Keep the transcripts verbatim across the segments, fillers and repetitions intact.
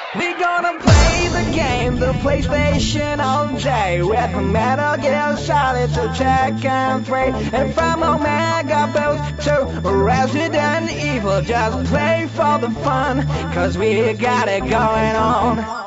We gonna play the game, the PlayStation all day, with Metal Gear Solid to Tekken three, and from Omega Boost to Resident Evil. Just play for the fun, cause we got it going on.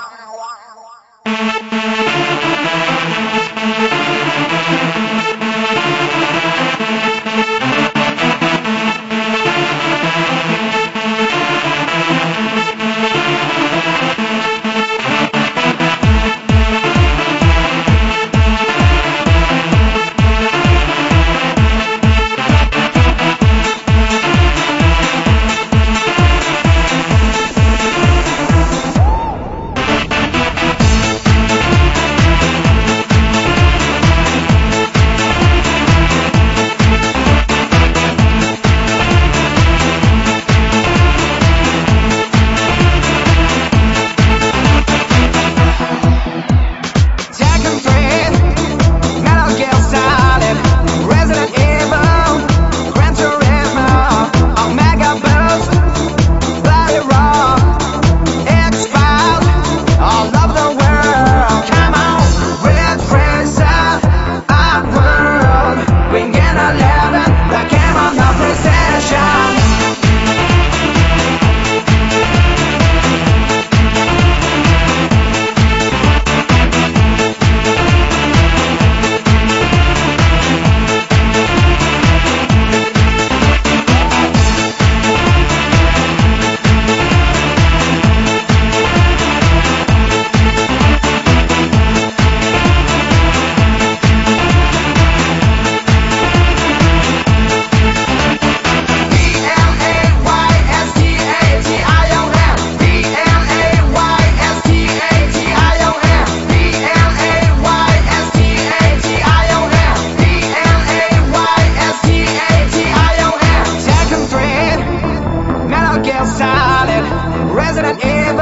Solid, Resident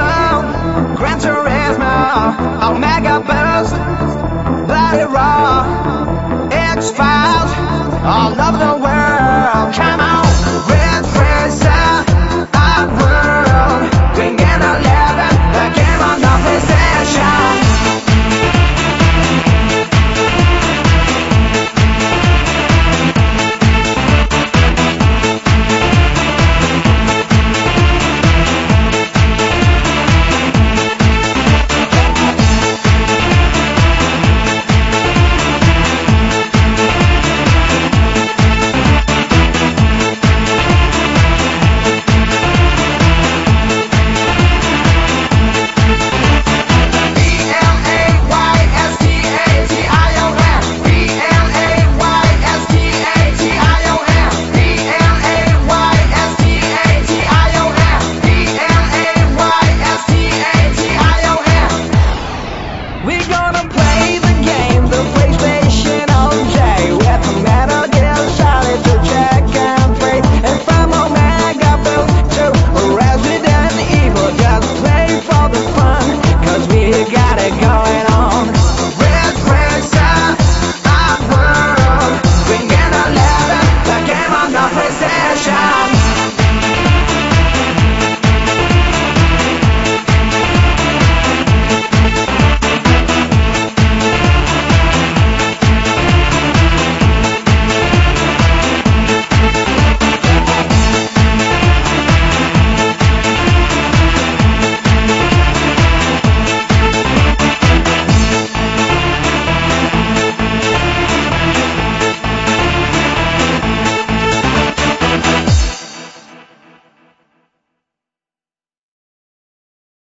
Evil, Gran Turismo, Omega Boost, Bloody Raw, X-Files, all over the world. Come